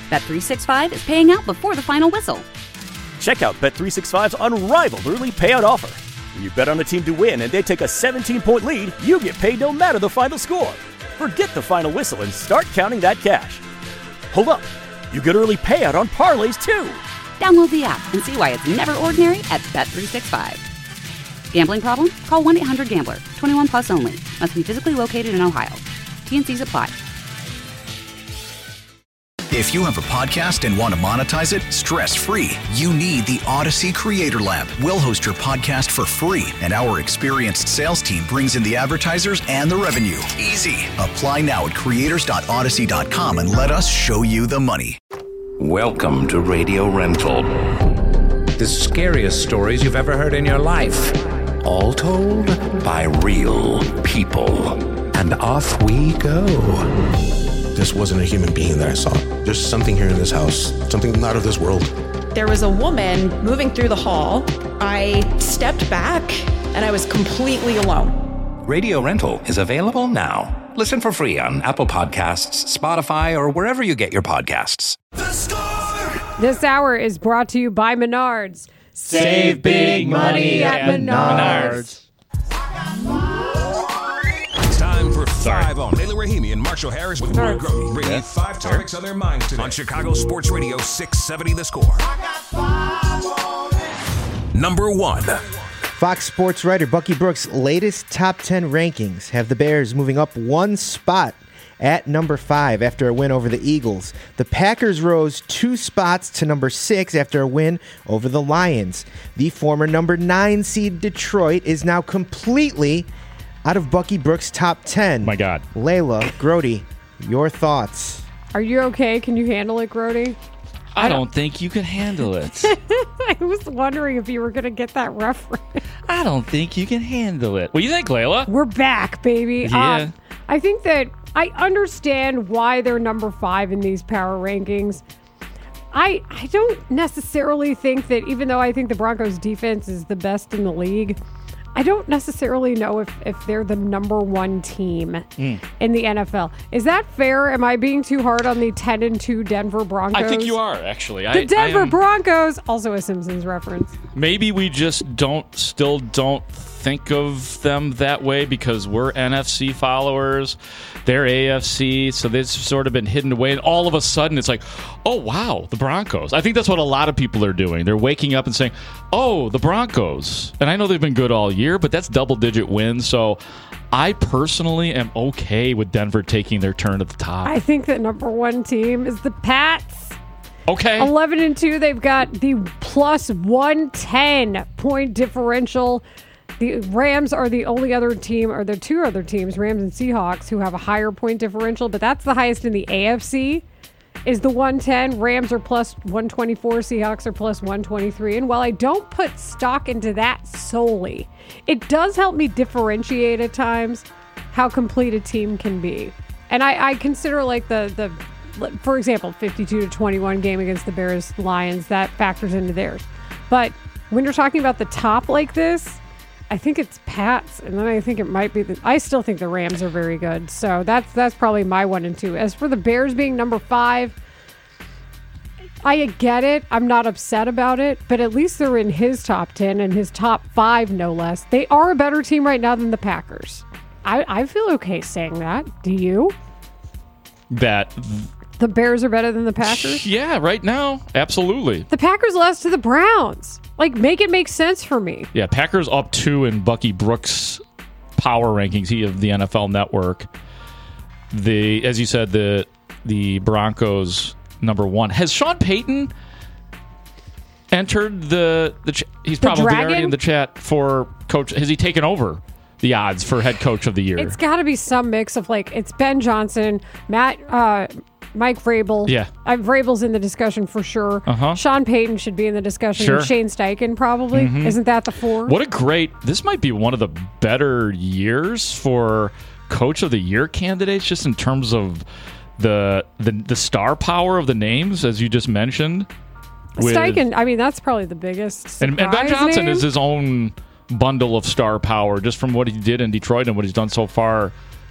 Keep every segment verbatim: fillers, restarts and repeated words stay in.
Bet three sixty-five is paying out before the final whistle. Check out Bet three sixty-five's unrivaled early payout offer. When you bet on a team to win and they take a seventeen-point lead, you get paid no matter the final score. Forget the final whistle and start counting that cash. Hold up. You get early payout on parlays, too. Download the app and see why it's never ordinary at Bet three sixty-five. Gambling problem? Call one eight hundred gambler. twenty-one plus only. Must be physically located in Ohio. T N Cs apply. If you have a podcast and want to monetize it stress-free, you need the Odyssey Creator Lab. We'll host your podcast for free, and our experienced sales team brings in the advertisers and the revenue. Easy. Apply now at creators dot odyssey dot com and let us show you the money. Welcome to Radio Rental. The scariest stories you've ever heard in your life. All told by real people. And off we go. This wasn't a human being that I saw. There's something here in this house, something not of this world. There was a woman moving through the hall. I stepped back and I was completely alone. Radio Rental is available now. Listen for free on Apple Podcasts, Spotify, or wherever you get your podcasts. The Score! This hour is brought to you by Menards. Save big money at Menards. Time for Five On. Layla Rahimi and Marshall Harris with Roy Grody bringing you five topics on their minds today on Chicago Sports Radio six seventy The Score. Number one. Fox Sports writer Bucky Brooks' latest top ten rankings have the Bears moving up one spot at number five after a win over the Eagles. The Packers rose two spots to number six after a win over the Lions. The former number nine seed Detroit is now completely out of Bucky Brooks' top ten. My God. Layla, Grody, your thoughts? Are you okay? Can you handle it, Grody? I, I don't, don't think you can handle it. I was wondering if you were going to get that reference. I don't think you can handle it. What do you think, Layla? We're back, baby. Yeah. Um, I think that I understand why they're number five in these power rankings. I I don't necessarily think that, even though I think the Broncos defense is the best in the league, I don't necessarily know if, if they're the number one team mm. in the N F L. Is that fair? Am I being too hard on the ten and two Denver Broncos? I think you are, actually. The I, Denver I am, Broncos, also a Simpsons reference. Maybe we just don't, still don't think of them that way because we're N F C followers. They're A F C, so they've sort of been hidden away. And all of a sudden, it's like, oh, wow, the Broncos. I think that's what a lot of people are doing. They're waking up and saying, oh, the Broncos. And I know they've been good all year, but that's double-digit wins. So I personally am okay with Denver taking their turn at the top. I think the number one team is the Pats. Okay. eleven and two, they've got the plus one ten point differential. The Rams are the only other team, or the two other teams, Rams and Seahawks, who have a higher point differential, but that's the highest in the A F C, is the one ten. Rams are plus one twenty-four, Seahawks are plus one twenty-three. And while I don't put stock into that solely, it does help me differentiate at times how complete a team can be. And I, I consider like the, the, for example, fifty-two to twenty-one game against the Bears Lions, that factors into theirs. But when you're talking about the top like this, I think it's Pats, and then I think it might be the... I still think the Rams are very good, so that's that's probably my one and two. As for the Bears being number five, I get it. I'm not upset about it, but at least they're in his top ten and his top five, no less. They are a better team right now than the Packers. I, I feel okay saying that. Do you? That... The Bears are better than the Packers? Yeah, right now, absolutely. The Packers lost to the Browns. Like, make it make sense for me. Yeah, Packers up two in Bucky Brooks' power rankings, he of the N F L Network. The as you said, the the Broncos number one. Has Sean Payton entered the the? Ch- he's the probably Dragon? already in the chat for coach. Has he taken over the odds for head coach of the year? It's got to be some mix of like it's Ben Johnson, Matt. Uh, Mike Vrabel. Yeah. Uh, Vrabel's in the discussion for sure. Uh-huh. Sean Payton should be in the discussion. Sure. And Shane Steichen probably. Mm-hmm. Isn't that the four? What a great... This might be one of the better years for Coach of the Year candidates, just in terms of the the, the star power of the names, as you just mentioned. With, Steichen, I mean, that's probably the biggest and, and Ben Johnson name. is his own bundle of star power, just from what he did in Detroit and what he's done so far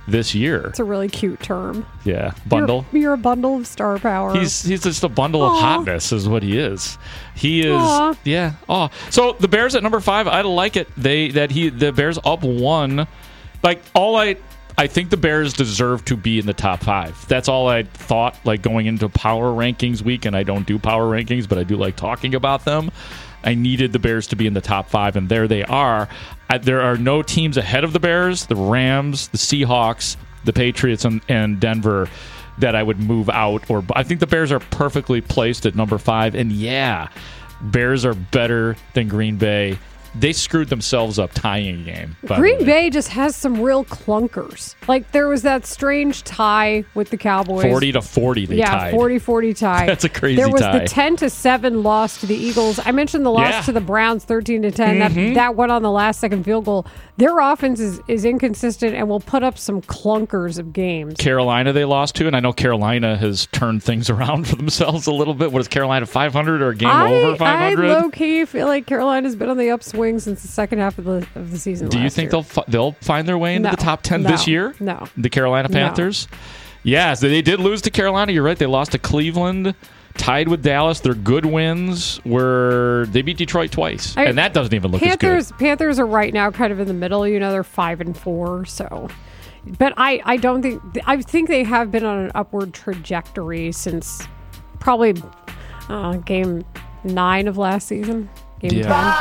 this year. It's a really cute term. Yeah, bundle. You're, you're a bundle of star power. He's he's just a bundle Aww. of hotness, is what he is. He is. Aww. Yeah. Oh, so the Bears at number five. I like it. They that he the Bears up one. Like all I. I think the Bears deserve to be in the top five. That's all I thought, like going into power rankings week, and I don't do power rankings, but I do like talking about them. I needed the Bears to be in the top five, and there they are. I, there are no teams ahead of the Bears, the Rams, the Seahawks, the Patriots, and, and Denver that I would move out. Or I think the Bears are perfectly placed at number five, and yeah, Bears are better than Green Bay. They screwed themselves up tying a game. Green Bay just has some real clunkers. Like, there was that strange tie with the Cowboys. forty to forty they yeah, tied. Yeah, forty forty tie. That's a crazy tie. There was tie. the ten to seven loss to the Eagles. I mentioned the loss yeah. to the Browns, thirteen to ten. Mm-hmm. That, that went on the last second field goal. Their offense is, is inconsistent and will put up some clunkers of games. Carolina they lost to, and I know Carolina has turned things around for themselves a little bit. What is Carolina, five hundred or a game I, over five hundred? I low-key feel like Carolina's been on the upswing since the second half of the of the season. Do you think year. they'll fi- they'll find their way into no, the top ten no, this year? No. The Carolina Panthers? No. Yeah, so they did lose to Carolina. You're right. They lost to Cleveland, tied with Dallas. Their good wins were they beat Detroit twice, I, and that doesn't even look Panthers, as good. Panthers are right now kind of in the middle. You know, they're five and four. So, but I, I don't think I think they have been on an upward trajectory since probably uh, game nine of last season. Game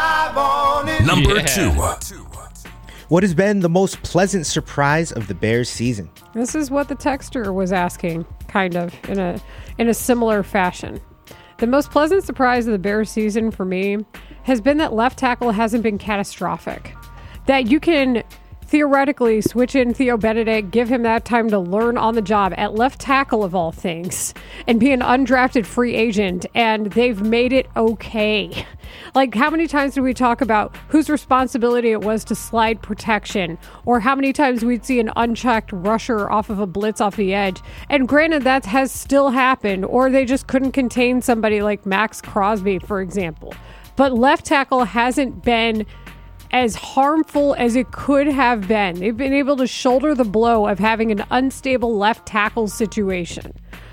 yeah. ten. Number yeah. two. What has been the most pleasant surprise of the Bears season? This is what the texter was asking, kind of in a in a similar fashion. The most pleasant surprise of the Bears season for me has been that left tackle hasn't been catastrophic. That you can theoretically switch in Theo Benedict, give him that time to learn on the job at left tackle of all things, and be an undrafted free agent, and they've made it okay. Like, how many times did we talk about whose responsibility it was to slide protection, or how many times we'd see an unchecked rusher off of a blitz off the edge? And granted, that has still happened, or they just couldn't contain somebody like Max Crosby, for example. But left tackle hasn't been as harmful as it could have been. They've been able to shoulder the blow of having an unstable left tackle situation.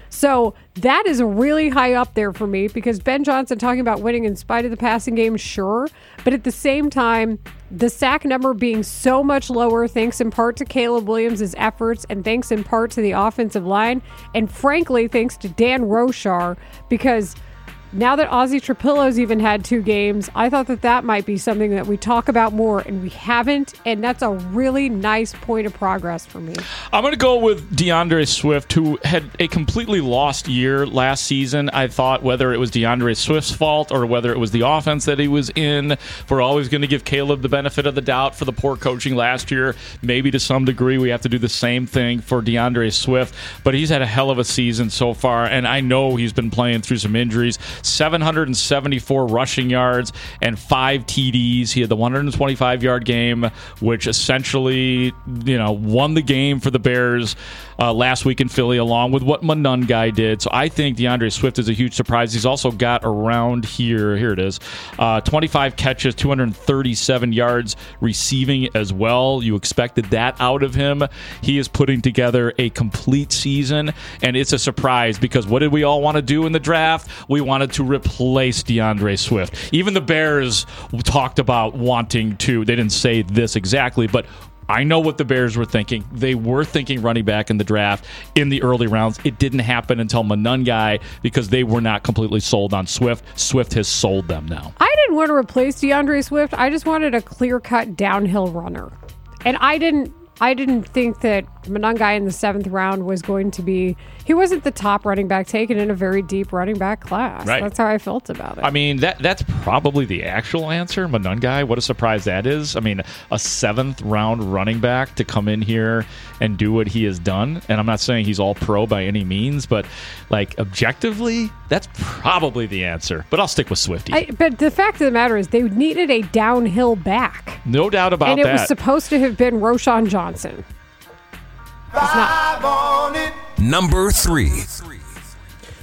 So that is really high up there for me, because Ben Johnson talking about winning in spite of the passing game, sure. But at the same time, the sack number being so much lower, thanks in part to Caleb Williams' efforts and thanks in part to the offensive line. And frankly, thanks to Dan Rochar, because now that Ozzie Trapillo's even had two games, I thought that that might be something that we talk about more, and we haven't, and that's a really nice point of progress for me. I'm going to go with DeAndre Swift, who had a completely lost year last season. I thought whether it was DeAndre Swift's fault or whether it was the offense that he was in, we're always going to give Caleb the benefit of the doubt for the poor coaching last year. Maybe to some degree we have to do the same thing for DeAndre Swift, but he's had a hell of a season so far, and I know he's been playing through some injuries. seven hundred seventy-four rushing yards and five T Ds. He had the one hundred twenty-five yard game, which essentially, you know, won the game for the Bears uh, last week in Philly, along with what Monangai did. So I think DeAndre Swift is a huge surprise. He's also got around here, here it is, uh, twenty-five catches, two hundred thirty-seven yards receiving as well. You expected that out of him. He is putting together a complete season, and it's a surprise because what did we all want to do in the draft? We wanted to replace DeAndre Swift. Even the Bears talked about wanting to. They didn't say this exactly, but I know what the Bears were thinking. They were thinking running back in the draft in the early rounds. It didn't happen until Monangai because they were not completely sold on Swift. Swift has sold them now. I didn't want to replace DeAndre Swift. I just wanted a clear-cut downhill runner. And I didn't I didn't think that Monangai in the seventh round was going to be... He wasn't the top running back taken in a very deep running back class. Right. That's how I felt about it. I mean, that that's probably the actual answer. Monangai, what a surprise that is. I mean, a seventh round running back to come in here and do what he has done. And I'm not saying he's all pro by any means, but like objectively, that's probably the answer. But I'll stick with Swifty. I, but the fact of the matter is they needed a downhill back. No doubt about that. And it that. was supposed to have been Roschon Johnson. It's not. Number three.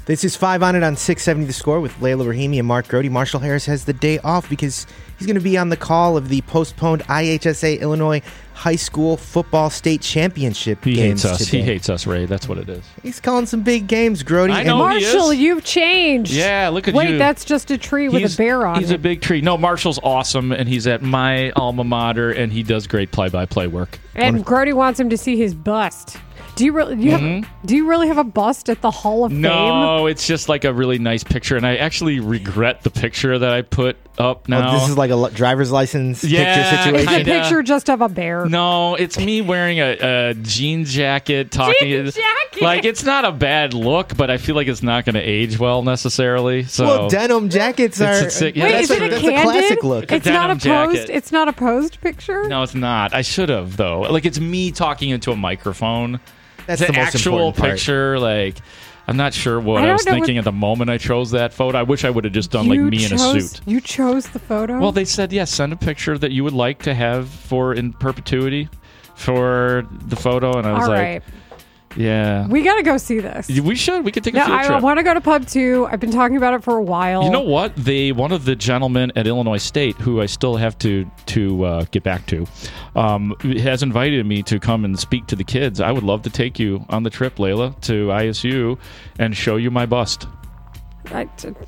This is five on it on six seventy The Score with Layla Rahimi and Mark Grody. Marshall Harris has the day off because he's going to be on the call of the postponed I H S A Illinois High School Football State Championship He games hates us. today. He hates us, Ray. That's what it is. He's calling some big games, Grody. I know he is. Marshall, you've changed. Yeah, look at Wait, you. Wait, that's just a tree with He's- a bear on He's it. a big tree. No, Marshall's awesome, and he's at my alma mater, and he does great play-by-play work. And Grody wants him to see his bust. Do you really? You Mhm. have, do you really have a bust at the Hall of Fame? No, it's just like a really nice picture, and I actually regret the picture that I put up now. Oh, this is like a li- driver's license Yeah, picture Is situation. the Kinda. picture just of a bear? No, it's me wearing a, a jean jacket, talking. Jean jacket! Like it's not a bad look, but I feel like it's not going to age well necessarily. So Well, denim jackets It's are. a sick- yeah, Wait, that's is a- it a that's a candid? classic look. It's A not a denim posed. jacket. It's not a posed picture. no, it's not. I should have though. Like it's me talking into a microphone. That's it's the an most actual important part. picture. Like I'm not sure what I I, don't was know thinking what- at the moment I chose that photo. I wish I would have just done like You me in a chose- suit. You chose the photo. Well, they said yes. Send a picture that you would like to have for in perpetuity for the photo, and I was All like, right. yeah, We got to go see this. we should. We could take a No, field I trip. want to go to Pub Two. I've been talking about it for a while. You know what? They one of the gentlemen at Illinois State, who I still have to to uh, get back to, um, has invited me to come and speak to the kids. I would love to take you on the trip, Layla, to I S U and show you my bust. I,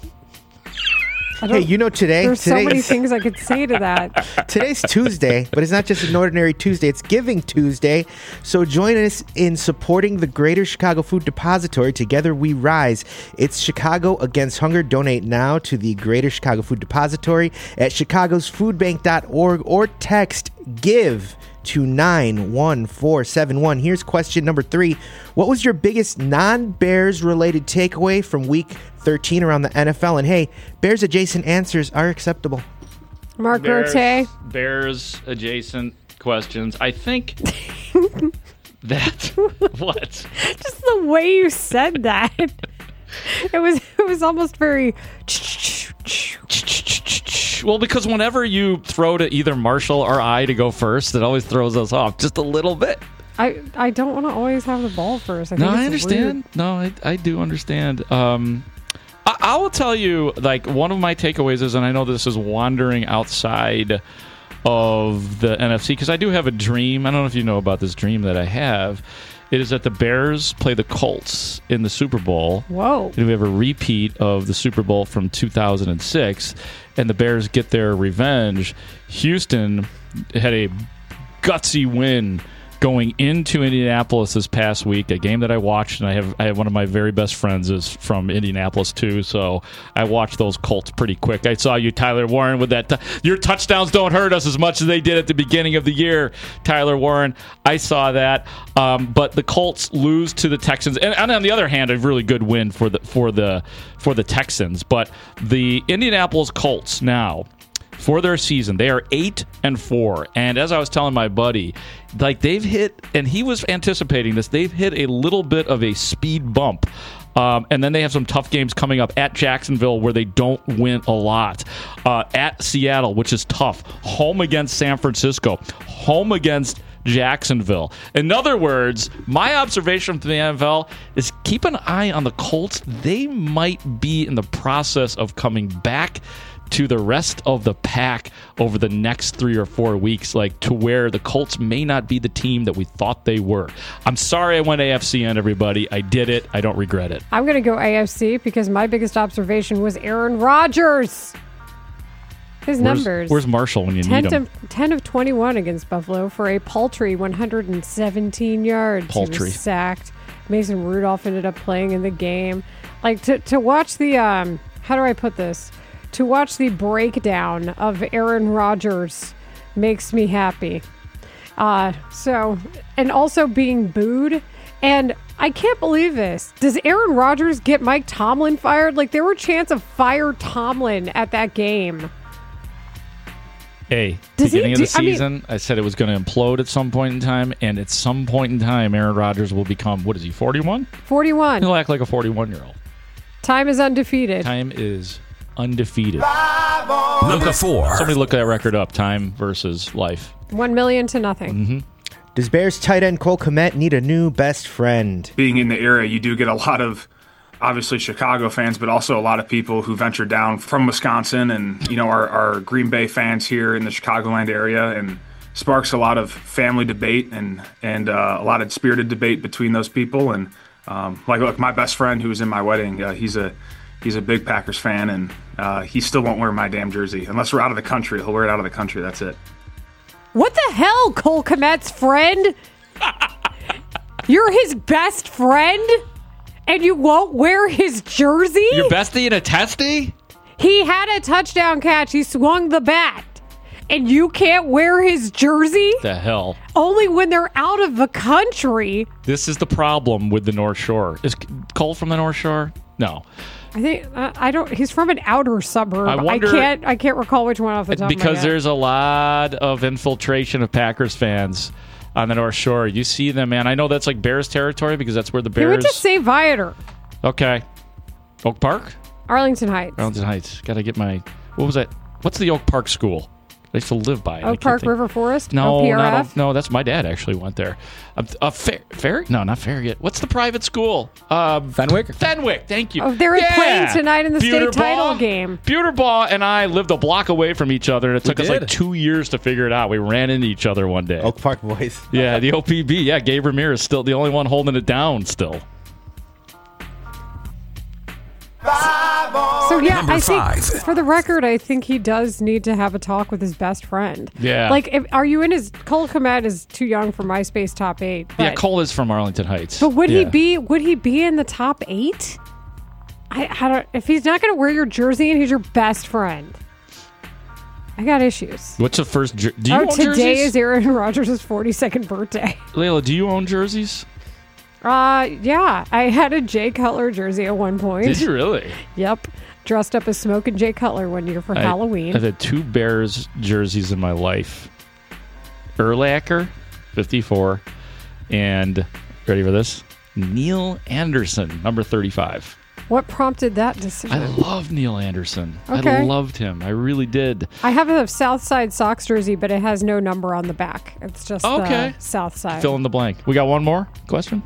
I Hey, don't- you know today. There's so many today's- things I could say to that. Today's Tuesday, but it's not just an ordinary Tuesday, it's Giving Tuesday. So join us in supporting the Greater Chicago Food Depository. Together we rise. It's Chicago Against Hunger. Donate now to the Greater Chicago Food Depository at chicagos food bank dot org or text GIVE to nine one four seven one. Here's question number three. What was your biggest non-Bears related takeaway from week thirteen around the N F L? And hey, Bears adjacent answers are acceptable. Mark Bears, Rote. Bears adjacent questions. I think that what? Just the way you said that. It was it was almost very Well, because whenever you throw to either Marshall or I to go first, it always throws us off just a little bit. I, I don't want to always have the ball first. I think No, I it's understand. weird. No, I, I do understand. Um, I, I will tell you, like, one of my takeaways is, and I know this is wandering outside of the N F C, because I do have a dream. I don't know if you know about this dream that I have. It is that the Bears play the Colts in the Super Bowl. Whoa. And we have a repeat of the Super Bowl from two thousand six, and the Bears get their revenge. Houston had a gutsy win going into Indianapolis this past week, a game that I watched, and I have I have one of my very best friends is from Indianapolis too, so I watched those Colts pretty quick. I saw you, Tyler Warren, with that. T- Your touchdowns don't hurt us as much as they did at the beginning of the year, Tyler Warren. I saw that, um, but the Colts lose to the Texans, and, and on the other hand, a really good win for the for the for the Texans. But the Indianapolis Colts now, for their season, they are eight and four. And as I was telling my buddy, like they've hit, and he was anticipating this, they've hit a little bit of a speed bump. Um, and then they have some tough games coming up at Jacksonville where they don't win a lot. Uh, at Seattle, which is tough. Home against San Francisco. Home against Jacksonville. In other words, my observation from the N F L is keep an eye on the Colts. They might be in the process of coming back to the rest of the pack over the next three or four weeks, like to where the Colts may not be the team that we thought they were. I'm sorry I went A F C on everybody. I did it. I don't regret it. I'm going to go A F C because my biggest observation was Aaron Rodgers. His Where's, numbers. Where's Marshall when you ten need him? To, ten of twenty-one against Buffalo for a paltry one hundred seventeen yards. Paltry. He was sacked. Mason Rudolph ended up playing in the game. Like to, to watch the, um, how do I put this? To watch the breakdown of Aaron Rodgers makes me happy. Uh, so, and also being booed. And I can't believe this. Does Aaron Rodgers get Mike Tomlin fired? Like, there were chants of fire Tomlin at that game. Hey, Does he beginning do- of the I mean- season, I, said it was going to implode at some point in time, and at some point in time, Aaron Rodgers will become, what is he, forty-one? forty-one. He'll act like a forty-one-year-old. Time is undefeated. Time is undefeated. Number four. Somebody look that record up, time versus life. One million to nothing. Mm-hmm. Does Bears tight end Cole Kmet need a new best friend? Being in the area, you do get a lot of obviously Chicago fans, but also a lot of people who venture down from Wisconsin and, you know, our, our Green Bay fans here in the Chicagoland area, and sparks a lot of family debate and, and uh, a lot of spirited debate between those people. And um, like, look, my best friend who was in my wedding, uh, he's a he's a big Packers fan, and uh, he still won't wear my damn jersey. Unless we're out of the country, he'll wear it out of the country. That's it. What the hell, Cole Kmet's friend? You're his best friend? And you won't wear his jersey? Your bestie and a testy? He had a touchdown catch. He swung the bat. And you can't wear his jersey? The hell? Only when they're out of the country. This is the problem with the North Shore. Is Cole from the North Shore? No. I think uh, I don't. He's from an outer suburb. I, wonder, I can't. I can't recall which one off the top because of my head. There's a lot of infiltration of Packers fans on the North Shore. You see them, man. I know that's like Bears territory because that's where the Bears. He went to Saint Viator. Okay. Oak Park? Arlington Heights. Arlington Heights. Got to get my. What was that? What's the Oak Park school? I used to live by it. Oak Park think. River Forest? No, O P R F? not, no, that's my dad actually went there. A, a fair, fair? No, not Farragut. What's the private school? Um, Fenwick? Fenwick, thank you. Oh, they're yeah. playing tonight in the Buterbaugh, state title game. Buterbaugh and I lived a block away from each other, and it We took did. us like two years to figure it out. We ran into each other one day. Oak Park boys. Yeah, the O P B. Yeah, Gabe Ramirez still the only one holding it down still. So yeah, Number I think five. for the record, I think he does need to have a talk with his best friend. Yeah. Like, if, are you in his? Cole Kmet is too young for MySpace top eight. But, Yeah, Cole is from Arlington Heights. But would he Yeah. be? Would he be in the top eight? I, I don't. If he's not going to wear your jersey and he's your best friend, I got issues. What's the first? Jer- do you oh, own today jerseys? is Aaron Rodgers' forty-second birthday. Layla, do you own jerseys? Uh, yeah, I had a Jay Cutler jersey at one point. Did you really? Yep. Dressed up as Smoking Jay Cutler one year for I- Halloween. I've had two Bears jerseys in my life. Urlacher, fifty-four, and ready for this? Neil Anderson, number thirty-five. What prompted that decision? I love Neil Anderson. Okay. I loved him. I really did. I have a Southside Sox jersey, but it has no number on the back. It's just Okay. the Southside. Fill in the blank. We got one more question?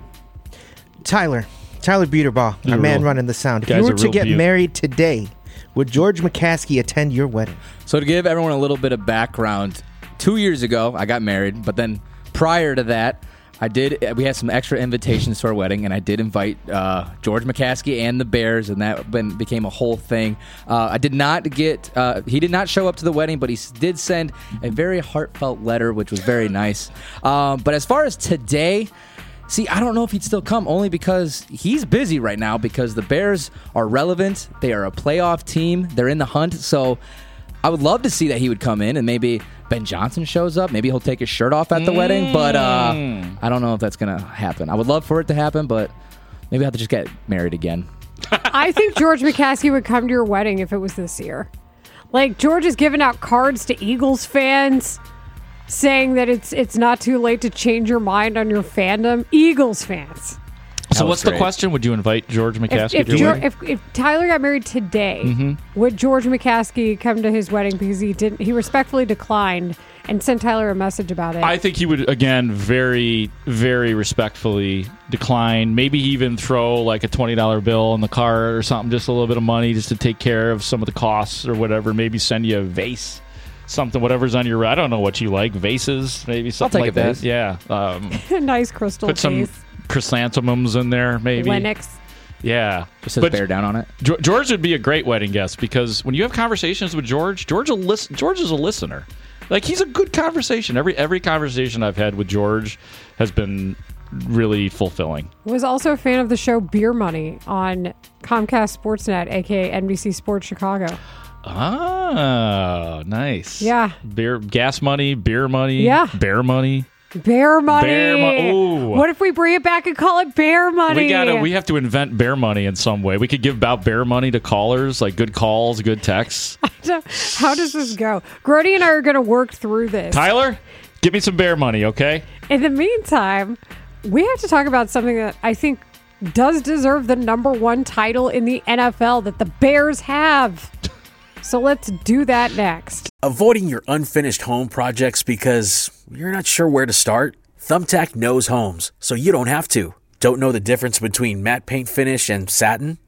Tyler. Tyler Buterbaugh, You're our man real- running the sound. If guy's you a were to real get beaut. married today, would George McCaskey attend your wedding? So to give everyone a little bit of background, two years ago I got married, but then prior to that, I did. We had some extra invitations to our wedding, and I did invite uh, George McCaskey and the Bears, and that been, became a whole thing. Uh, I did not get. Uh, he did not show up to the wedding, but he s- did send a very heartfelt letter, which was very nice. Um, but as far as today. See, I don't know if he'd still come, only because he's busy right now because the Bears are relevant. They are a playoff team. They're in the hunt. So I would love to see that he would come in and maybe Ben Johnson shows up. Maybe he'll take his shirt off at the Mm. wedding. But uh, I don't know if that's going to happen. I would love for it to happen, but maybe I have to just get married again. I think George McCaskey would come to your wedding if it was this year. Like, George is giving out cards to Eagles fans saying that it's it's not too late to change your mind on your fandom. Eagles fans. So what's the question? Would you invite George McCaskey If, if, to your Geor- wedding? if, if Tyler got married today, Mhm. would George McCaskey come to his wedding because he didn't? He respectfully declined and sent Tyler a message about it. I think he would, again, very, very respectfully decline. Maybe even throw like a twenty dollar bill in the cart or something, just a little bit of money just to take care of some of the costs or whatever. Maybe send you a vase, something, whatever's on your, I don't know what you like, vases, maybe something take like a that. vase. Yeah. Um, a nice crystal put some case. chrysanthemums in there, maybe. Lennox. Yeah. Just says bear down on it. Ge- George would be a great wedding guest because when you have conversations with George, George will listen. George is a listener. Like, he's a good conversation. Every every conversation I've had with George has been really fulfilling. Was also a fan of the show Beer Money on Comcast Sportsnet, aka N B C Sports Chicago. Ah, nice. Yeah. Beer, gas money, beer money, Yeah. bear money. Bear Money. Bear Mo- Ooh. What if we bring it back and call it Bear Money? We gotta. We have to invent bear money in some way. We could give out bear money to callers, like good calls, good texts. How does this go? Grody and I are going to work through this. Tyler, give me some bear money, okay? In the meantime, we have to talk about something that I think does deserve the number one title in the N F L that the Bears have. So let's do that next. Avoiding your unfinished home projects because you're not sure where to start? Thumbtack knows homes, so you don't have to. Don't know the difference between matte paint finish and satin?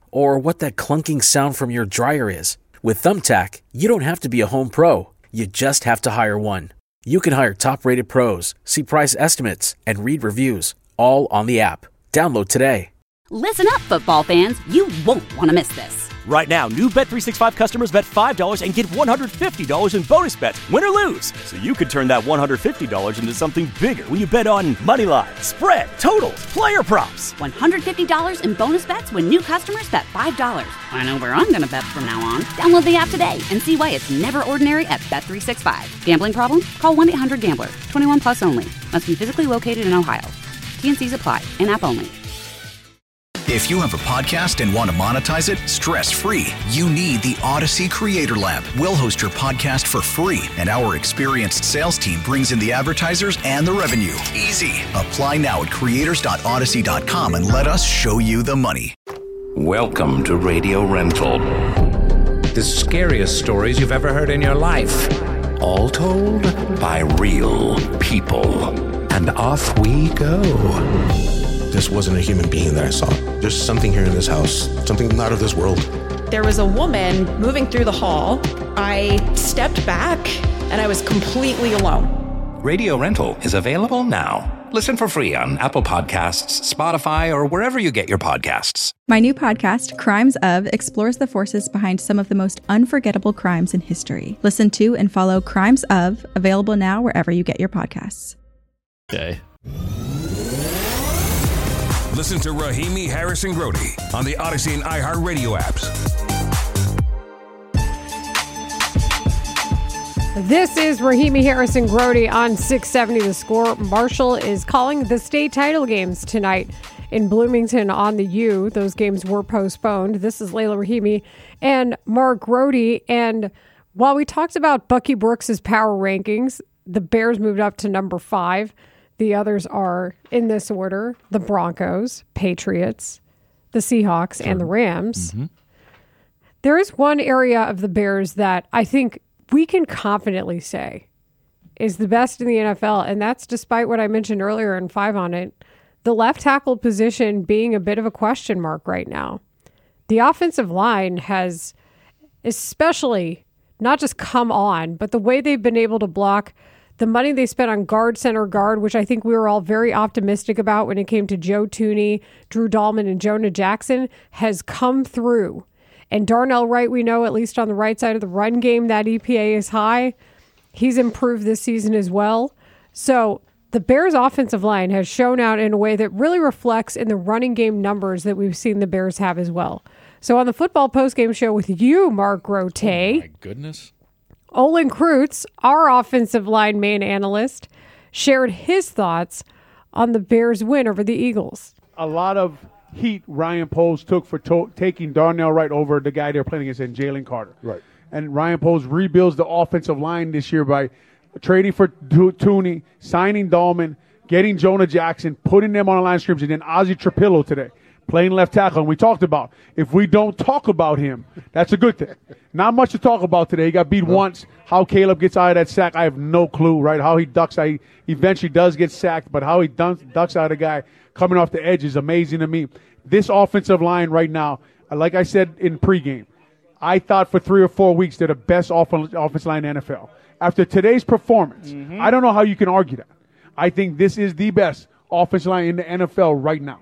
or what that clunking sound from your dryer is. With Thumbtack, you don't have to be a home pro. You just have to hire one. You can hire top-rated pros, see price estimates, and read reviews, all on the app. Download today. Listen up, football fans. You won't want to miss this. Right now, new Bet three sixty-five customers bet five dollars and get one hundred fifty dollars in bonus bets, win or lose. So you could turn that one hundred fifty dollars into something bigger when you bet on money line, spread, totals, player props. one hundred fifty dollars in bonus bets when new customers bet five dollars. I know where I'm going to bet from now on. Download the app today and see why it's never ordinary at Bet three sixty-five. Gambling problem? Call one eight hundred gambler. twenty-one plus only. Must be physically located in Ohio. T N Cs apply. In-app only. If you have a podcast and want to monetize it stress-free, you need the Odyssey Creator Lab. We'll host your podcast for free, and our experienced sales team brings in the advertisers and the revenue. Easy. Apply now at creators dot odyssey dot com and let us show you the money. Welcome to Radio Rental. The scariest stories you've ever heard in your life. All told by real people. And off we go. This wasn't a human being that I saw. There's something here in this house, something not of this world. There was a woman moving through the hall. I stepped back and I was completely alone. Radio Rental is available now. Listen for free on Apple Podcasts, Spotify, or wherever you get your podcasts. My new podcast, Crimes Of, explores the forces behind some of the most unforgettable crimes in history. Listen to and follow Crimes Of, available now wherever you get your podcasts. Okay. Listen to Rahimi Harrison Grody on the Odyssey and iHeartRadio apps. This is Rahimi Harrison Grody on six seventy The Score. Marshall is calling the state title games tonight in Bloomington on the U. Those games were postponed. This is Layla Rahimi and Mark Grody. And while we talked about Bucky Brooks' power rankings, the Bears moved up to number five. The others are, in this order, the Broncos, Patriots, the Seahawks, sure. and the Rams. Mm-hmm. There is one area of the Bears that I think we can confidently say is the best in the N F L, and that's despite what I mentioned earlier in five on it, the left tackle position being a bit of a question mark right now. The offensive line has especially not just come on, but the way they've been able to block the money they spent on guard, center guard, which I think we were all very optimistic about when it came to Joe Thuney, Drew Dahlman, and Jonah Jackson, has come through. And Darnell Wright, we know, at least on the right side of the run game, that E P A is high. He's improved this season as well. So the Bears' offensive line has shown out in a way that really reflects in the running game numbers that we've seen the Bears have as well. So on the football postgame show with you, Mark Grote. Oh my goodness. Olin Kreutz, our offensive line main analyst, shared his thoughts on the Bears' win over the Eagles. A lot of heat Ryan Poles took for to- taking Darnell Wright over the guy they're playing against, and Jalen Carter. Right. And Ryan Poles rebuilds the offensive line this year by trading for Thuney, signing Dahlman, getting Jonah Jackson, putting them on a line of scrimmage, and then Ozzie Trapillo today, playing left tackle. And we talked about, if we don't talk about him, that's a good thing. Not much to talk about today. He got beat no. once. How Caleb gets out of that sack, I have no clue, right? How he ducks, he eventually does get sacked, but how he ducks, ducks out of a guy coming off the edge is amazing to me. This offensive line right now, like I said in pregame, I thought for three or four weeks they're the best off- offensive line in the N F L. After today's performance, mm-hmm. I don't know how you can argue that. I think this is the best offensive line in the N F L right now.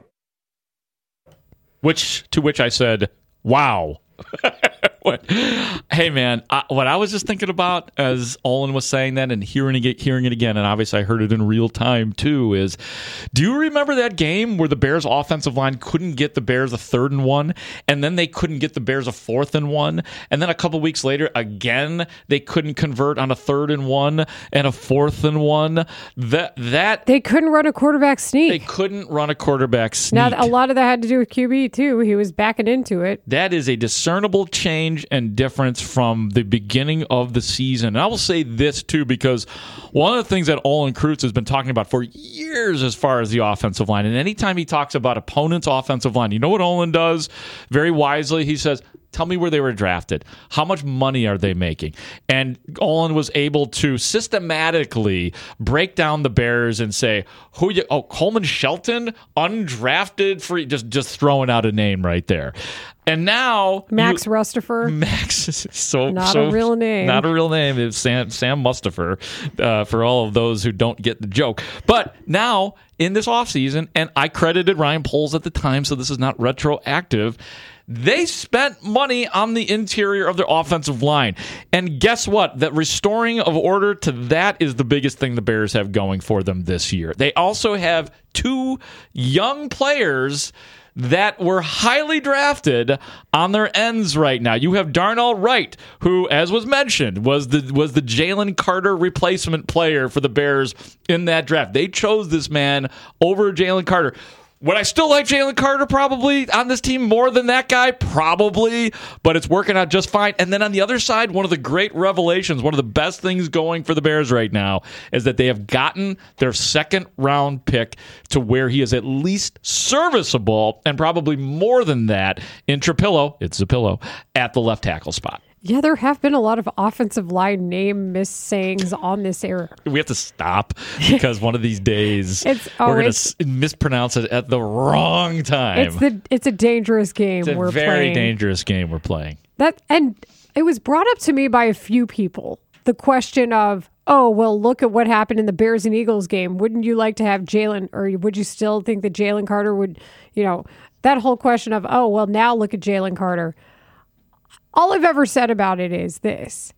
Which to which I said, wow. What? Hey, man, I, what I was just thinking about as Olin was saying that and hearing it, hearing it again, and obviously I heard it in real time too, is do you remember that game where the Bears offensive line couldn't get the Bears a third and one, and then they couldn't get the Bears a fourth and one, and then a couple weeks later, again, they couldn't convert on a third and one and a fourth and one? That that They couldn't run a quarterback sneak. They couldn't run a quarterback sneak. Now, a lot of that had to do with Q B too. He was backing into it. That is a discernible change and difference from the beginning of the season. And I will say this too, because one of the things that Olin Kreutz has been talking about for years as far as the offensive line, and anytime he talks about opponent's offensive line, you know what Olin does very wisely? He says, Tell me where they were drafted. How much money are they making? And Olin was able to systematically break down the Bears and say, "Who you? Oh, Coleman Shelton, undrafted, free." Just just throwing out a name right there. And now Max you, Rustafer. Max is so not so, a real name. Not a real name. It's Sam Sam Mustafer. Uh, for all of those who don't get the joke, but now in this offseason, and I credited Ryan Poles at the time, so this is not retroactive. They spent money on the interior of their offensive line. And guess what? That restoring of order to that is the biggest thing the Bears have going for them this year. They also have two young players that were highly drafted on their ends right now. You have Darnell Wright, who, as was mentioned, was the was the Jalen Carter replacement player for the Bears in that draft. They chose this man over Jalen Carter. Would I still like Jalen Carter probably on this team more than that guy? Probably, but it's working out just fine. And then on the other side, one of the great revelations, one of the best things going for the Bears right now is that they have gotten their second round pick to where he is at least serviceable and probably more than that in Trapillo, it's Zapillo, at the left tackle spot. Yeah, there have been a lot of offensive line name missayings on this air. We have to stop because one of these days it's, oh, we're going to mispronounce it at the wrong time. It's the it's a dangerous game it's a we're very playing. dangerous game we're playing. That and it was brought up to me by a few people. The question of, oh, well, look at what happened in the Bears and Eagles game. Wouldn't you like to have Jalen, or would you still think that Jalen Carter would, you know, that whole question of, oh, well, now look at Jalen Carter. All I've ever said about it is this.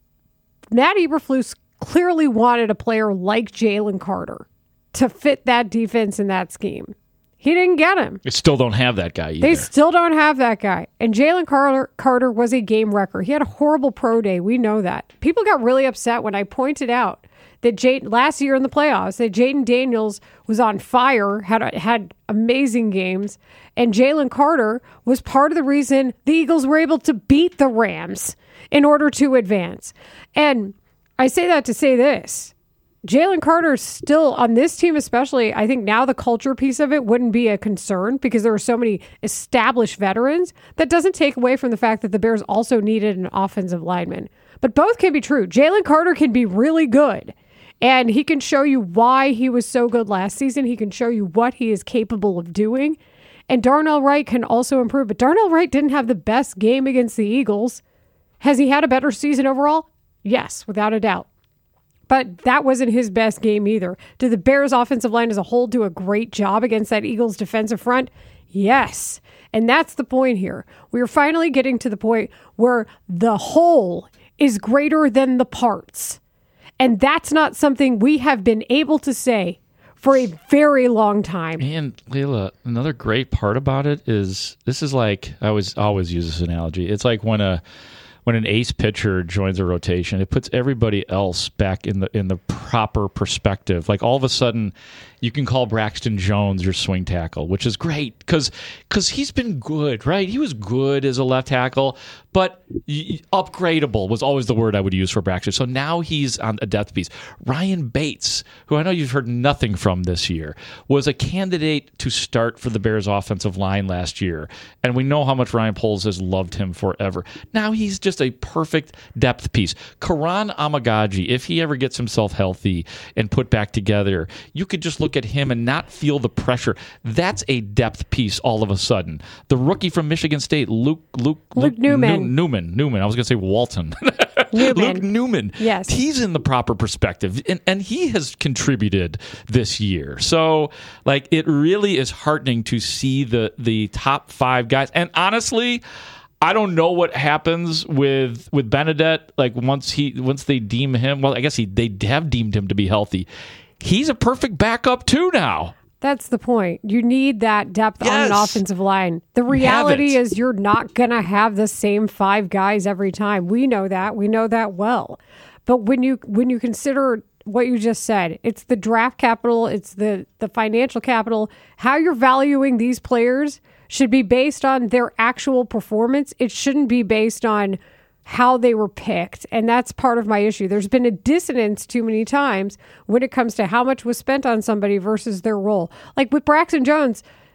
Matt Eberflus clearly wanted a player like Jalen Carter to fit that defense and that scheme. He didn't get him. They still don't have that guy either. They still don't have that guy. And Jalen Carter, Carter was a game wrecker. He had a horrible pro day. We know that. People got really upset when I pointed out that Jay, last year in the playoffs, that Jaden Daniels was on fire, had had amazing games, and Jalen Carter was part of the reason the Eagles were able to beat the Rams in order to advance. And I say that to say this. Jalen Carter is still, on this team especially, I think now the culture piece of it wouldn't be a concern because there are so many established veterans. That doesn't take away from the fact that the Bears also needed an offensive lineman. But both can be true. Jalen Carter can be really good. And he can show you why he was so good last season. He can show you what he is capable of doing. And Darnell Wright can also improve. But Darnell Wright didn't have the best game against the Eagles. Has he had a better season overall? Yes, without a doubt. But that wasn't his best game either. Did the Bears' offensive line as a whole do a great job against that Eagles defensive front? Yes. And that's the point here. We are finally getting to the point where the whole is greater than the parts. And that's not something we have been able to say for a very long time. And Leila, another great part about it is this is like, I always always use this analogy. It's like when a when an ace pitcher joins a rotation, it puts everybody else back in the in the proper perspective. Like all of a sudden, you can call Braxton Jones your swing tackle, which is great because because he's been good, right? He was good as a left tackle, but upgradable was always the word I would use for Braxton. So now he's on a depth piece. Ryan Bates, who I know you've heard nothing from this year, was a candidate to start for the Bears offensive line last year. And we know how much Ryan Poles has loved him forever. Now he's just a perfect depth piece. Karan Amagaji, if he ever gets himself healthy and put back together, you could just look at him and not feel the pressure. That's a depth piece all of a sudden. The rookie from Michigan State, Luke Luke, Luke, Luke Newman. New, Newman. Newman. I was going to say Walton. Newman. Luke Newman. Yes. He's in the proper perspective, and, and he has contributed this year. So, like, it really is heartening to see the the top five guys. And honestly, I don't know what happens with with Benedette. Like once he once they deem him, well, I guess he they have deemed him to be healthy. He's a perfect backup too now. That's the point. You need that depth Yes. on an offensive line. The We have reality it. is you're not going to have the same five guys every time. We know that. We know that well. But when you when you consider what you just said, it's the draft capital, it's the the financial capital, how you're valuing these players should be based on their actual performance. It shouldn't be based on how they were picked. And that's part of my issue. There's been a dissonance too many times when it comes to how much was spent on somebody versus their role. Like with Braxton Jones,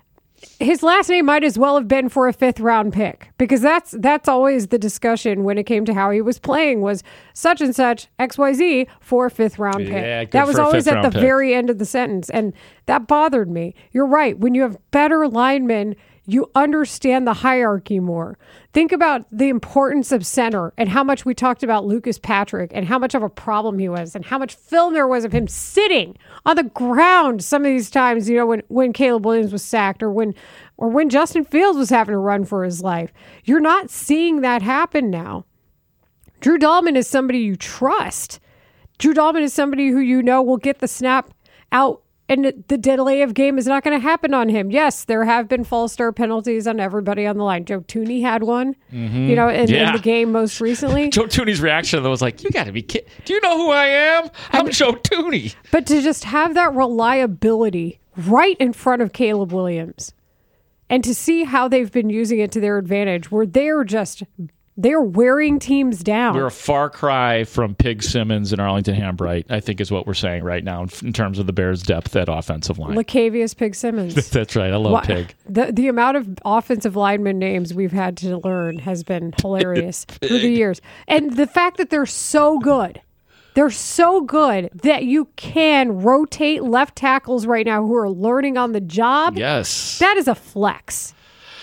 his last name might as well have been for a fifth round pick, because that's that's always the discussion when it came to how he was playing was such and such X Y Z for a fifth round pick. Yeah, good that was for a always fifth at the round pick. very end of the sentence, and that bothered me. You're right. When you have better linemen, you understand the hierarchy more. Think about the importance of center and how much we talked about Lucas Patrick and how much of a problem he was and how much film there was of him sitting on the ground some of these times, you know, when, when Caleb Williams was sacked or when or when Justin Fields was having to run for his life. You're not seeing that happen now. Drew Dahlman is somebody you trust. Drew Dahlman is somebody who you know will get the snap out, and the delay of game is not going to happen on him. Yes, there have been false start penalties on everybody on the line. Joe Tooney had one, Mhm. you know, in, Yeah. in the game most recently. Joe Tooney's reaction though was like, "You got to be kidding! Do you know who I am? I'm Joe Tooney." But to just have that reliability right in front of Caleb Williams and to see how they've been using it to their advantage, where they're just, they're wearing teams down. We're a far cry from Pig Simmons and Arlington Hambright, I think is what we're saying right now in, in terms of the Bears' depth at offensive line. Lacavius Pig Simmons. That's right. I love Wha- Pig. The the amount of offensive lineman names we've had to learn has been hilarious through the years. And the fact that they're so good, they're so good that you can rotate left tackles right now who are learning on the job. Yes. That is a flex.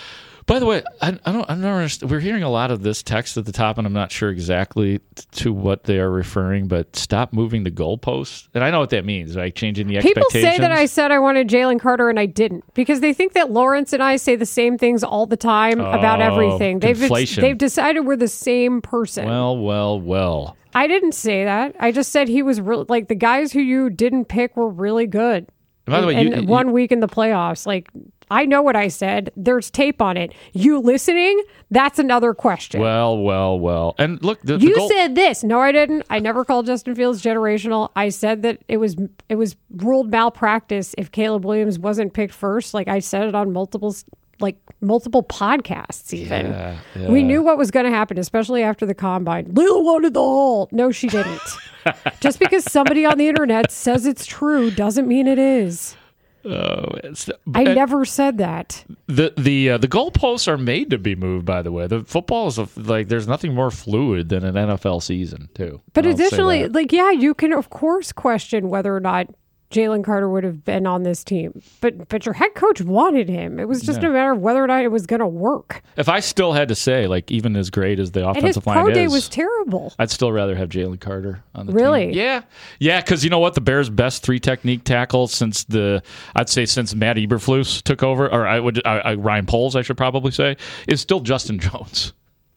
By the way, I, I don't. I don't understand. We're hearing a lot of this text at the top, and I'm not sure exactly t- to what they are referring. But stop moving the goalposts, and I know what that means, right? Changing the People expectations. say that I said I wanted Jalen Carter and I didn't, because they think that Lawrence and I say the same things all the time about Oh, everything. They've conflation. they've decided we're the same person. Well, well, well. I didn't say that. I just said he was real. Like the guys who you didn't pick were really good. By the way, in, you- in you- one week in the playoffs, like I know what I said. There's tape on it. You listening? That's another question. Well, well, well. And look, the, the you goal- said this. No, I didn't. I never called Justin Fields generational. I said that it was it was ruled malpractice if Caleb Williams wasn't picked first. Like I said it on multiple like multiple podcasts. Even Yeah, yeah. we knew what was going to happen, especially after the combine. Lila wanted the hole. No, she didn't. Just because somebody on the internet says it's true doesn't mean it is. Oh, it's, I never said that. The the uh, the goalposts are made to be moved. By the way, the football is a, like there's nothing more fluid than an N F L season too. But I'll say additionally, that. like, yeah, you can of course question whether or not Jalen Carter would have been on this team. But but your head coach wanted him. It was just Yeah. a matter of whether or not it was going to work. if I still had to say, like, even as great as the And his offensive pro line day is, was terrible. I'd still rather have Jalen Carter on the Really? team. Yeah, yeah, because you know what, the Bears' best three technique tackle since the I'd say since Matt Eberflus took over, or I would I, I, Ryan Poles, I should probably say, is still Justin Jones,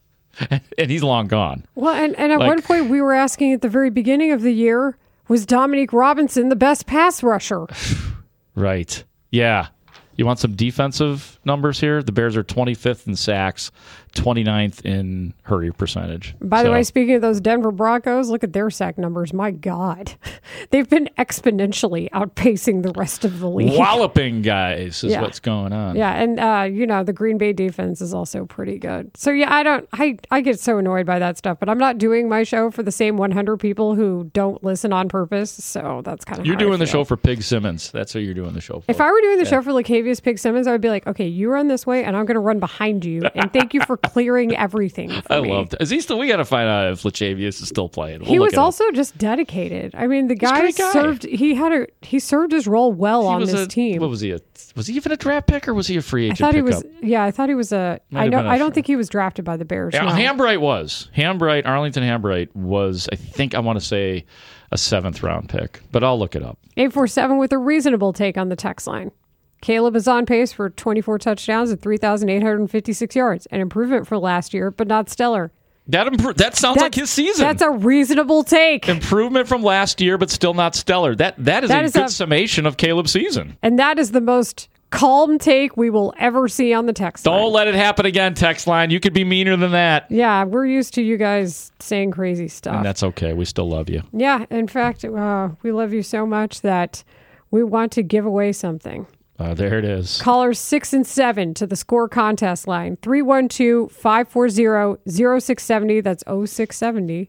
and he's long gone. Well, and, and at Like- one point we were asking at the very beginning of the year, was Dominique Robinson the best pass rusher? Right. Yeah. You want some defensive numbers here? The Bears are twenty-fifth in sacks, twenty-ninth in hurry percentage. By the So- way, speaking of those Denver Broncos, look at their sack numbers. My God. They've been exponentially outpacing the rest of the league. walloping guys is Yeah. what's going on. Yeah, and uh, you know, the Green Bay defense is also pretty good. So yeah, I don't I, I get so annoyed by that stuff, but I'm not doing my show for the same one hundred people who don't listen on purpose. So that's kind of You're how I doing the feel. show for Pig Simmons. That's who you're doing the show for. If I were doing the Yeah. show for Lacavius Pig Simmons, I would be like, okay, you run this way, and I'm going to run behind you, and thank you for clearing everything for I me. loved it. Is he still? We got to find out if Lachavius is still playing. We'll He look was it up. also just dedicated. I mean, the a guy, great guy. served. He had a he served his role well He on was this a- team. What was he? A, was he even a draft pick or was he a free I agent? thought he was. pickup? Yeah, I thought he was a. Might I have know. been a I don't fr- think he was drafted by the Bears. Yeah, no. Hambright was. Hambright, Arlington Hambright was, I think I want to say, a seventh round pick, but I'll look it up. eight four seven with a reasonable take on the text line. Caleb is on pace for twenty-four touchdowns and three thousand eight hundred fifty-six yards, an improvement for last year, but not stellar. That impro- that sounds like his season. That's a reasonable take. Improvement from last year, but still not stellar. That that is That a is good a- summation of Caleb's season. And that is the most calm take we will ever see on the text line. Don't let it happen again, text line. You could be meaner than that. Yeah, we're used to you guys saying crazy stuff. And that's okay. We still love you. Yeah, in fact, uh, we love you so much that we want to give away something. Uh, there it is. Callers six and seven to the score contest line, three one two, five four zero, zero six seven zero. That's oh six seven zero.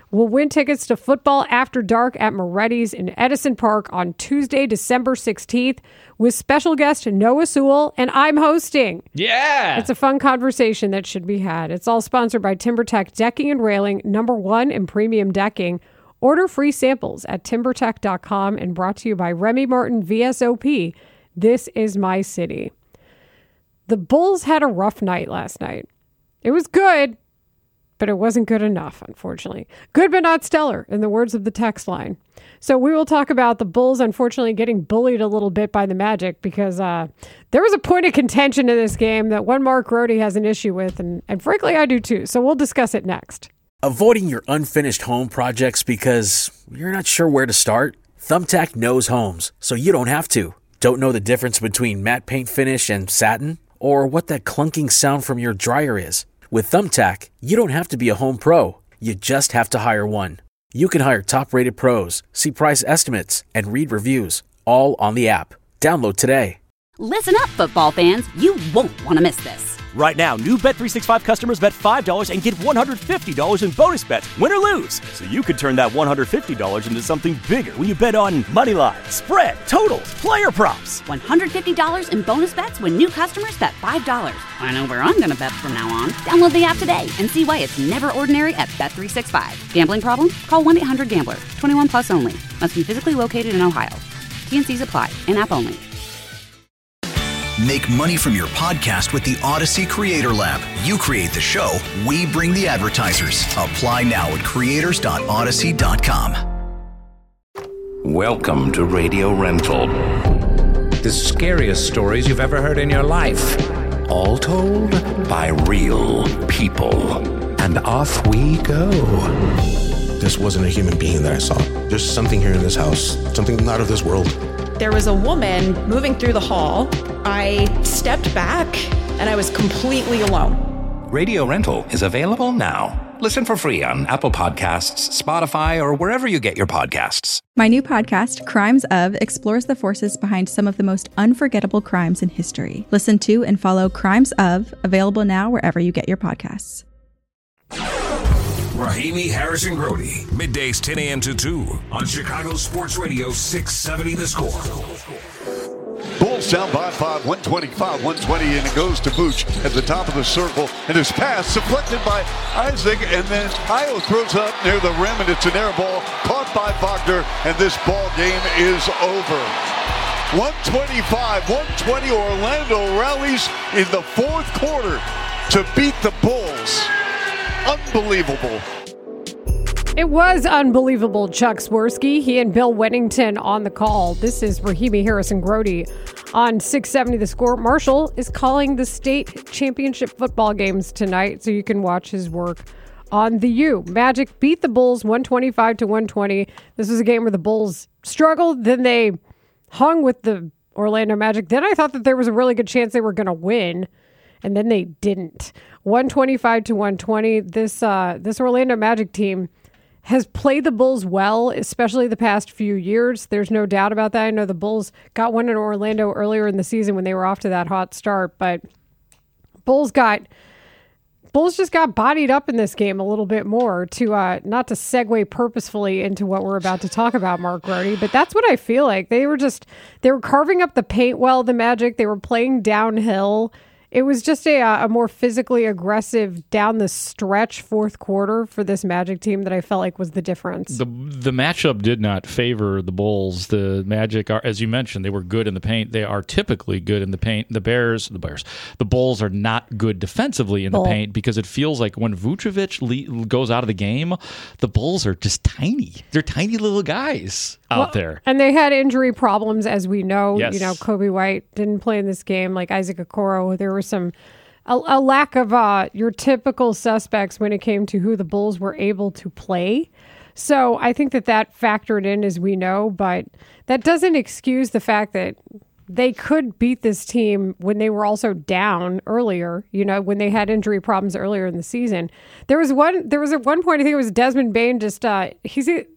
will win tickets to Football After Dark at Moretti's in Edison Park on Tuesday, December sixteenth, with special guest Noah Sewell, and I'm hosting. Yeah! It's a fun conversation that should be had. It's all sponsored by TimberTech Decking and Railing, number one in premium decking. Order free samples at timber tech dot com and brought to you by Remy Martin V S O P. This is my city. The Bulls had a rough night last night. It was good, but it wasn't good enough, unfortunately. Good, but not stellar, in the words of the text line. So we will talk about the Bulls, unfortunately, getting bullied a little bit by the Magic because uh, there was a point of contention in this game that one Mark Grody has an issue with, and, and frankly, I do too. So we'll discuss it next. Avoiding your unfinished home projects because you're not sure where to start? Thumbtack knows homes, so you don't have to. Don't know the difference between matte paint finish and satin? Or what that clunking sound from your dryer is? With Thumbtack, you don't have to be a home pro. You just have to hire one. You can hire top-rated pros, see price estimates, and read reviews, all on the app. Download today. Listen up, football fans. You won't want to miss this. Right now, new Bet three sixty-five customers bet five dollars and get one hundred fifty dollars in bonus bets, win or lose. So you could turn that one hundred fifty dollars into something bigger when you bet on money line, spread, totals, player props. one hundred fifty dollars in bonus bets when new customers bet five dollars. I know where I'm going to bet from now on. Download the app today and see why it's never ordinary at Bet three sixty-five. Gambling problem? Call one eight hundred gambler. twenty-one plus only. Must be physically located in Ohio. T and C's apply. In-app only. Make money from your podcast with the Odyssey Creator Lab. You create the show, we bring the advertisers. Apply now at creators dot odyssey dot com. Welcome to Radio Rental. The scariest stories you've ever heard in your life. All told by real people. And off we go. This wasn't a human being that I saw. There's something here in this house, something not of this world. There was a woman moving through the hall. I stepped back and I was completely alone. Radio Rental is available now. Listen for free on Apple Podcasts, Spotify, or wherever you get your podcasts. My new podcast, Crimes Of, explores the forces behind some of the most unforgettable crimes in history. Listen to and follow Crimes Of, available now wherever you get your podcasts. Rahimi, Harrison, Grody. Middays ten a.m. to two on Chicago Sports Radio six seventy The Score. Bulls down by five, one twenty-five, one twenty, and it goes to Vooch at the top of the circle. And his pass deflected by Isaac, and then Io throws up near the rim, and it's an air ball caught by Wagner, and this ball game is over. one twenty-five, one twenty, Orlando rallies in the fourth quarter to beat the Bulls. Unbelievable. It was unbelievable, Chuck Swirsky. He and Bill Weddington on the call. This is Rahimi, Harrison, Grody on six seventy The Score. Marshall is calling the state championship football games tonight, so you can watch his work on the U. Magic beat the Bulls one twenty-five to one twenty. This was a game where the Bulls struggled, then they hung with the Orlando Magic. Then I thought that there was a really good chance they were going to win, and then they didn't. one twenty-five to one twenty. This uh, this Orlando Magic team has played the Bulls well, especially the past few years. There's no doubt about that. I know the Bulls got one in Orlando earlier in the season when they were off to that hot start, but Bulls got Bulls just got bodied up in this game a little bit more to uh, not to segue purposefully into what we're about to talk about, Mark Grody, but that's what I feel like. They were just, they were carving up the paint well, the Magic. They were playing downhill. It was just a, a more physically aggressive down the stretch fourth quarter for this Magic team that I felt like was the difference. The the matchup did not favor the Bulls. The Magic are, as you mentioned, they were good in the paint. They are typically good in the paint. The Bears, the Bears, the Bulls are not good defensively in the Bull. paint because it feels like when Vucevic le- goes out of the game, the Bulls are just tiny. They're tiny little guys out well, there. And they had injury problems, as we know. Yes. You know, Kobe White didn't play in this game, like Isaac Okoro. There was some a, a lack of uh, your typical suspects when it came to who the Bulls were able to play. So I think that that factored in, as we know, but that doesn't excuse the fact that they could beat this team when they were also down earlier, you know, when they had injury problems earlier in the season. There was one, there was at one point, I think it was Desmond Bain just, uh, he's,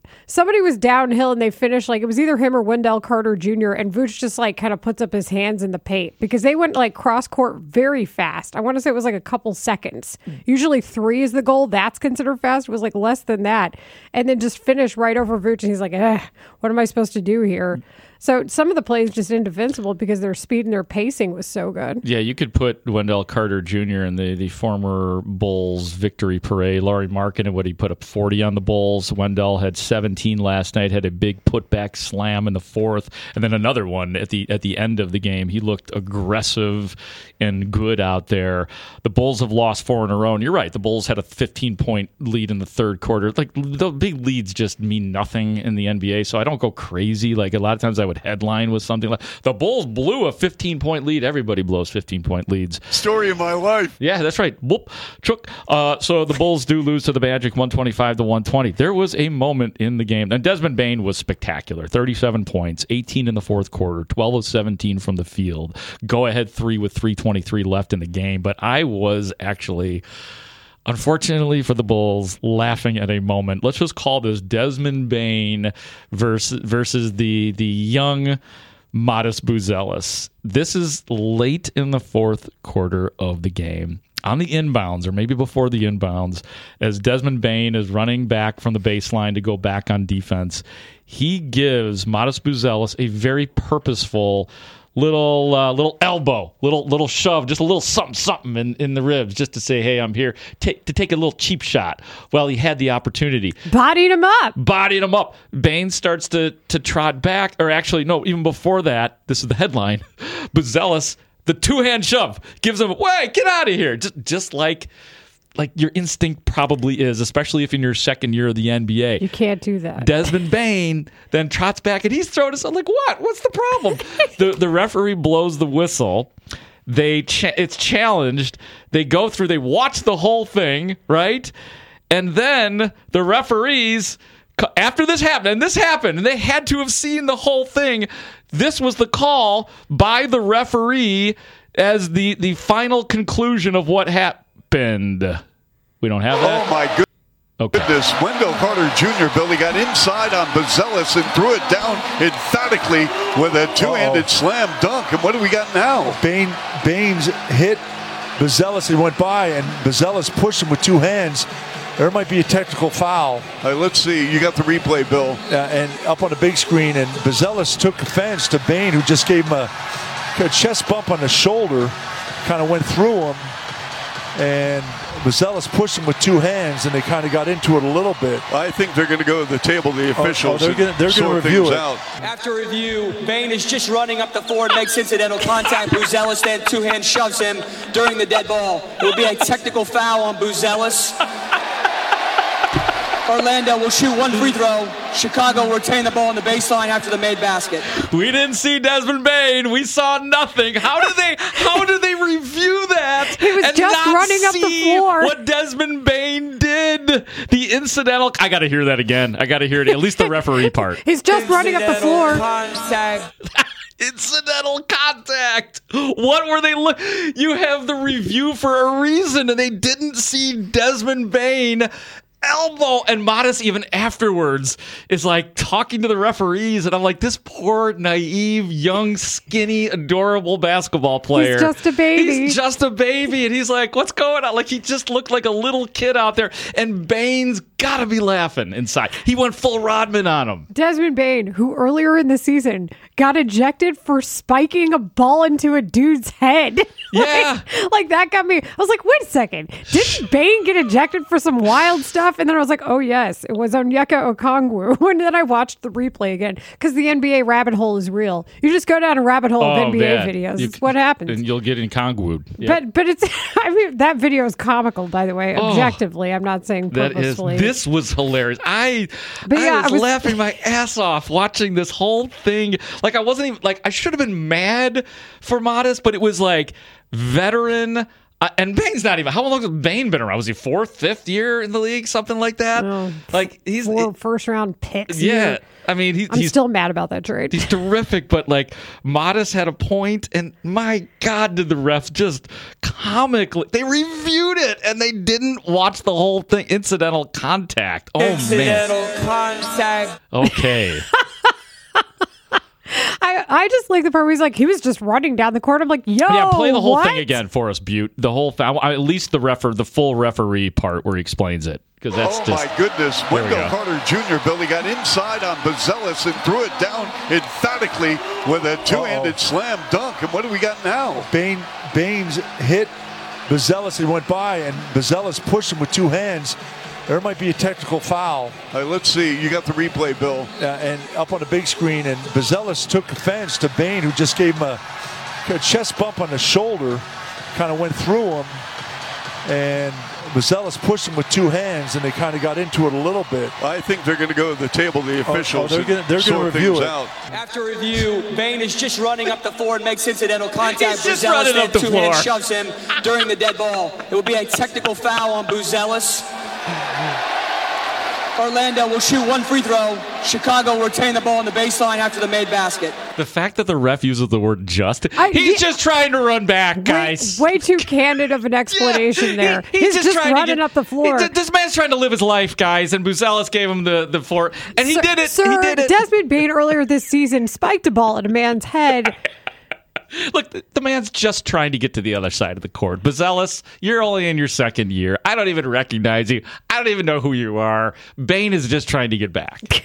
somebody was downhill and they finished like it was either him or Wendell Carter Junior And Vooch just like kind of puts up his hands in the paint because they went like cross court very fast. I want to say it was like a couple seconds. Usually three is the goal. That's considered fast. It was like less than that. And then just finished right over Vooch. And he's like, eh, what am I supposed to do here? So some of the plays just indefensible because their speed and their pacing was so good. Yeah, you could put Wendell Carter Junior in the, the former Bulls victory parade. Laurie Markkinen, what he put up forty on the Bulls. Wendell had seventeen last night, had a big putback slam in the fourth, and then another one at the at the end of the game. He looked aggressive and good out there. The Bulls have lost four in a row, and you're right. The Bulls had a fifteen-point lead in the third quarter. Like, the big leads just mean nothing in the N B A, so I don't go crazy. Like, a lot of times I would headline with something like, the Bulls blew a fifteen-point lead. Everybody blows fifteen-point leads. Story of my life. Yeah, that's right. Whoop, chook. Uh, so the Bulls do lose to the Magic one twenty-five to one twenty. There was a moment in the game, and Desmond Bane was spectacular. thirty-seven points, eighteen in the fourth quarter, twelve of seventeen from the field. Go-ahead three with three twenty-three left in the game. But I was actually... unfortunately for the Bulls, laughing at a moment. Let's just call this Desmond Bane versus versus the the young Modest Buzelis. This is late in the fourth quarter of the game. On the inbounds, or maybe before the inbounds, as Desmond Bane is running back from the baseline to go back on defense, he gives Modest Buzelis a very purposeful little uh, little elbow, little little shove, just a little something something in, in the ribs, just to say, hey, I'm here, Take, to take a little cheap shot. Well, he had the opportunity. Bodied him up. Bodied him up. Bane starts to, to trot back, or actually, no, even before that, this is the headline, Buzelis, the two-hand shove, gives him, wait, get out of here. Just, just like... like your instinct probably is, especially if in your second year of the N B A. You can't do that. Desmond Bane then trots back and he's throwing us. I'm like, what? What's the problem? the the referee blows the whistle. They cha- it's challenged. They go through. They watch the whole thing, right? And then the referees, after this happened, and this happened, and they had to have seen the whole thing. This was the call by the referee as the the final conclusion of what happened. We don't have that? Oh, my goodness. Okay. Goodness. Wendell Carter Junior, Billy, got inside on Buzelis and threw it down emphatically with a two-handed Uh-oh. slam dunk. And what do we got now? Bane, Baines hit Buzelis and went by, and Buzelis pushed him with two hands. There might be a technical foul. All right, let's see. You got the replay, Bill. Uh, and up on the big screen, and Buzelis took offense to Bane, who just gave him a, a chest bump on the shoulder, kind of went through him. And Buzelis pushed him with two hands, and they kind of got into it a little bit. I think they're going to go to the table, the officials, oh, oh, they're going to review it. Out. After review, Bane is just running up the floor and makes incidental contact. Buzelis then two-hand shoves him during the dead ball. It will be a technical foul on Buzelis. Orlando will shoot one free throw. Chicago will retain the ball on the baseline after the made basket. We didn't see Desmond Bane. We saw nothing. How did they? How did they review that? He was and just not running up see the floor. What Desmond Bane did? The incidental. I got to hear that again. I got to hear it. At least the referee part. He's just running up the floor. Contact. Incidental contact. What were they look? You have the review for a reason, and they didn't see Desmond Bane. Elbow. And Modest even afterwards is like talking to the referees, and I'm like, this poor naive young skinny adorable basketball player, he's just a baby he's just a baby and he's like, what's going on? Like, he just looked like a little kid out there, and Bane's gotta be laughing inside. He went full Rodman on him. Desmond Bane, who earlier in the season got ejected for spiking a ball into a dude's head. Yeah. like, like that got me. I was like, wait a second, didn't Bane get ejected for some wild stuff? And then I was like, oh, yes, it was Onyeka Okongwu. And then I watched the replay again because the N B A rabbit hole is real. You just go down a rabbit hole oh, of N B A man. videos. You, it's what happens. And you'll get Okongwu. Yep. But but it's, I mean, that video is comical, by the way, oh, objectively. I'm not saying purposefully. That is, this was hilarious. I, but I, yeah, was I was laughing my ass off watching this whole thing. Like, I wasn't even, like, I should have been mad for Modest, but it was like veteran Uh, and Bane's not even. How long has Bane been around? Was he fourth, fifth year in the league, something like that? No, like he's four first round picks. Yeah, here. I mean, he, I'm he's still mad about that trade. He's terrific, but like Modest had a point, and my God, did the refs just comically? They reviewed it and they didn't watch the whole thing. Incidental contact. Oh Incidental man. contact. Okay. I, I just like the part where he's like, he was just running down the court. I'm like, yo, yeah, play the whole what? thing again for us, Butte. The whole thing. At least the refer, the full referee part where he explains it, because that's oh just. my goodness! There we Wendell go. Carter Junior Billy got inside on Buzelis and threw it down emphatically with a two-handed Uh-oh. slam dunk. And what do we got now? Bane, Baines hit Buzelis and went by, and Buzelis pushed him with two hands. There might be a technical foul. Uh, let's see. You got the replay, Bill. Uh, and up on the big screen, and Buzelis took offense to Bane, who just gave him a, a chest bump on the shoulder, kind of went through him, and Buzelis pushed him with two hands, and they kind of got into it a little bit. I think they're going to go to the table, the officials, oh, oh, they're and gonna, they're sort going to review things it. out. After review, Bane is just running up the floor and makes incidental contact. He's just Buzelis running then up the two-hand floor. shoves him during the dead ball. It will be a technical foul on Buzelis. Orlando will shoot one free throw. Chicago will retain the ball on the baseline after the made basket. The fact that the ref uses the word just, I- he's he- just trying to run back, guys. Way, way too candid of an explanation there. He- he's, just, trying to running get- up the floor. he- this man's trying to live his life, guys, and Buzelis gave him the, the floor, and he Sir- did it. Sir, he did it. Desmond Bane earlier this season spiked a ball at a man's head. Look, the, the man's just trying to get to the other side of the court. Buzelis, you're only in your second year. I don't even recognize you. I don't even know who you are. Bane is just trying to get back.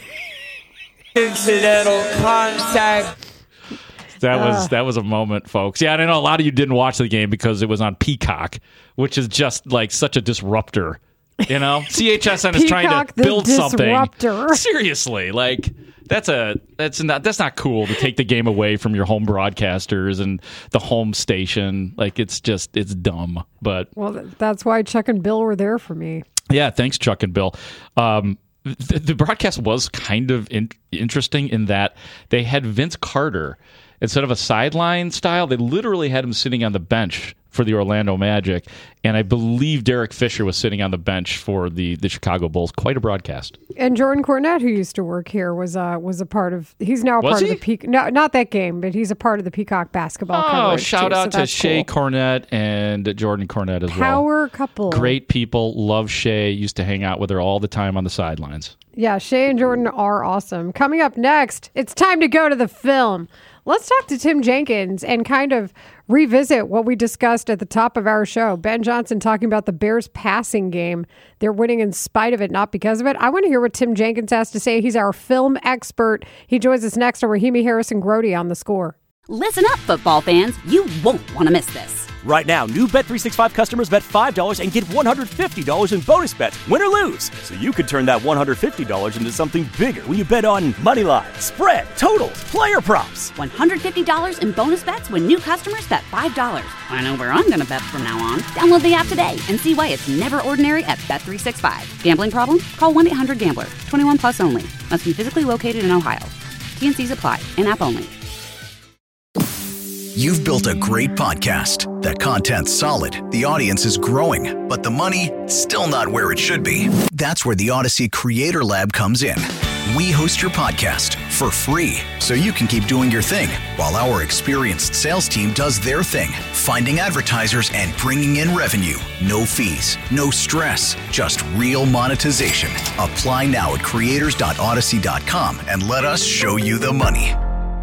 Incidental contact. That was Uh. that was a moment, folks. Yeah, and I know a lot of you didn't watch the game because it was on Peacock, which is just like such a disruptor. You know, C H S N is trying Peacock to the build disruptor. something. Seriously, like that's a that's not that's not cool to take the game away from your home broadcasters and the home station. Like it's just it's dumb. But Well, th- that's why Chuck and Bill were there for me. yeah, thanks, Chuck and Bill. Um, the, the broadcast was kind of in, interesting in that they had Vince Carter instead of a sideline style. They literally had him sitting on the bench for the Orlando Magic, and I believe Derek Fisher was sitting on the bench for the, the Chicago Bulls. Quite a broadcast. And Jordan Cornette, who used to work here, was uh, was a part of. He's now a Was part he? of the Peacock. No, not that game, but he's a part of the Peacock basketball. Oh, coverage shout too, out so to that's Shea cool. Cornette and Jordan Cornette as well. Power couple. Great people. Love Shea. Used to hang out with her all the time on the sidelines. Yeah, Shay and Jordan are awesome. Coming up next, it's time to go to the film. Let's talk to Tim Jenkins and kind of revisit what we discussed at the top of our show. Ben Johnson talking about the Bears passing game. They're winning in spite of it, not because of it. I want to hear what Tim Jenkins has to say. He's our film expert. He joins us next on Rahimi Harrison Grody on The Score. Listen up, football fans. You won't want to miss this. Right now, new Bet three sixty-five customers bet five dollars and get one hundred fifty dollars in bonus bets, win or lose. So you could turn that one hundred fifty dollars into something bigger when you bet on money line, spread, totals, player props. one hundred fifty dollars in bonus bets when new customers bet five dollars. I know where I'm going to bet from now on. Download the app today and see why it's never ordinary at Bet three sixty-five. Gambling problem? Call one eight hundred gambler. twenty-one plus only. Must be physically located in Ohio. T N Cs apply. In-app only. You've built a great podcast. The content's solid, the audience is growing, but the money, still not where it should be. That's where the Odyssey Creator Lab comes in. We host your podcast for free, so you can keep doing your thing, while our experienced sales team does their thing, finding advertisers and bringing in revenue. No fees, no stress, just real monetization. Apply now at creators dot odyssey dot com and let us show you the money.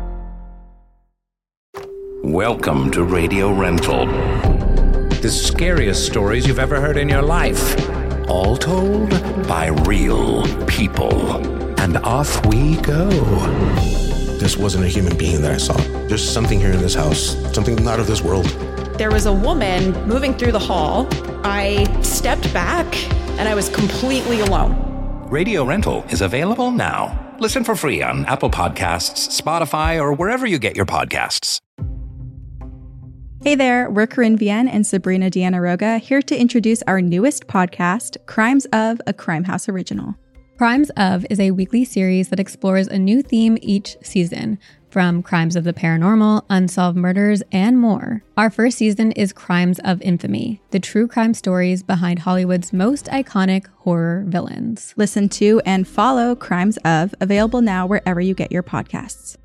Welcome to Radio Rental. The scariest stories you've ever heard in your life. All told by real people. And off we go. This wasn't a human being that I saw. There's something here in this house, something not of this world. There was a woman moving through the hall. I stepped back and I was completely alone. Radio Rental is available now. Listen for free on Apple Podcasts, Spotify, or wherever you get your podcasts. Hey there, we're Corinne Vienne and Sabrina Deanna Roga here to introduce our newest podcast, Crimes of, a Crime House original. Crimes of is a weekly series that explores a new theme each season. From crimes of the paranormal, unsolved murders, and more. Our first season is Crimes of Infamy, the true crime stories behind Hollywood's most iconic horror villains. Listen to and follow Crimes of, available now wherever you get your podcasts.